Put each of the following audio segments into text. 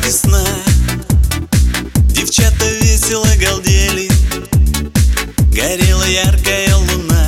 весна, девчата весело галдели, горела яркая луна,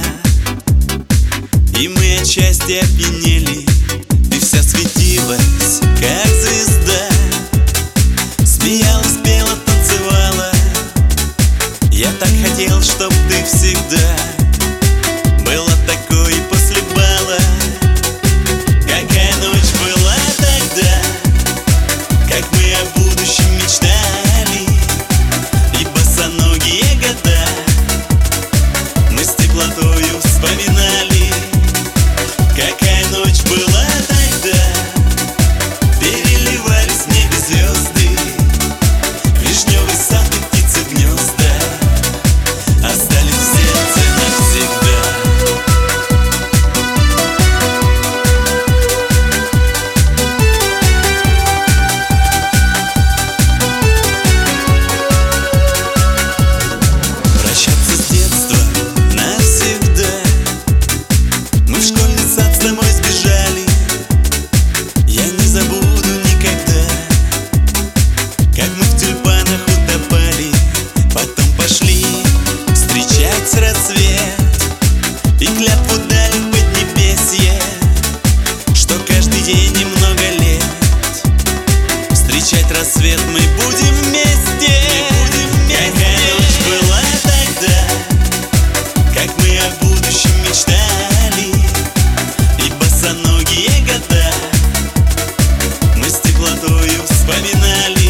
и мы от счастья опьянели. Ты вся светилась, как звезда, смеялась, пела, танцевала. Я так хотел, чтоб ты всегда была такой после бала. Какая ночь была тогда, как мы о будущем мечтали, и босоногие года мы с теплотою вспоминали. Какая ночь была тогда, переливались в небе звезды, вишневый сад и птицы гнезда остались в сердце навсегда. Прощаться с детством навсегда, мы в школьный сад с домой сбежали. Я не забуду никогда, как мы в тюльпанах утопали. Потом пошли встречать рассвет и клятву дали в поднебесье, что каждый день немного лет встречать рассвет мы будем вместе. Какая ночь была тогда, как мы о будущем мечтали, и босоногие года мы с теплотою вспоминали.